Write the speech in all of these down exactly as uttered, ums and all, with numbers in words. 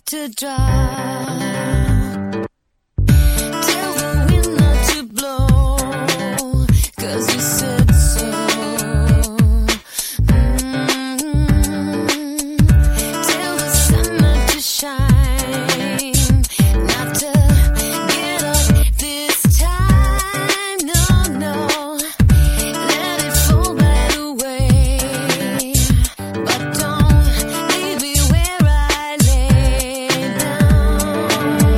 to drop. Tell the wind not to blow, 'cause you said so. Mm-hmm. Tell the sun not to shine, not to get up this time. No, no, let it fall right away. But don't leave me where I lay down.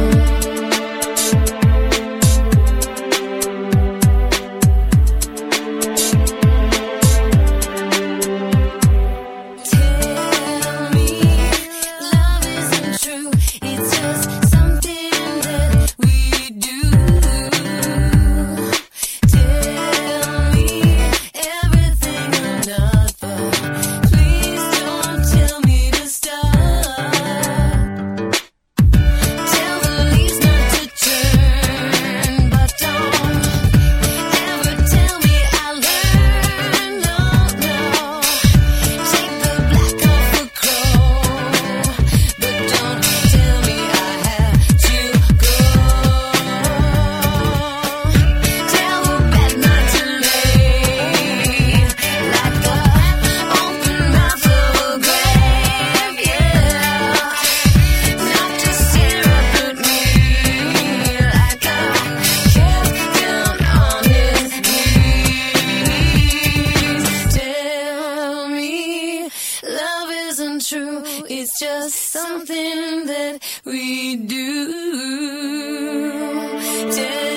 Tell me love isn't true, it's just something that we do. Tell me everything or nothing. Please don't tell me to stop. Tell the leaves not to turn, but don't ever tell me I learned. No, no. Take the black off a crow, but don't tell me I have to go. Tell the bed not to lay like the open mouth of a grave, yeah. Not to stare up at me like I kept down on his knees. Tell me love isn't true, it's just something that we do. Tell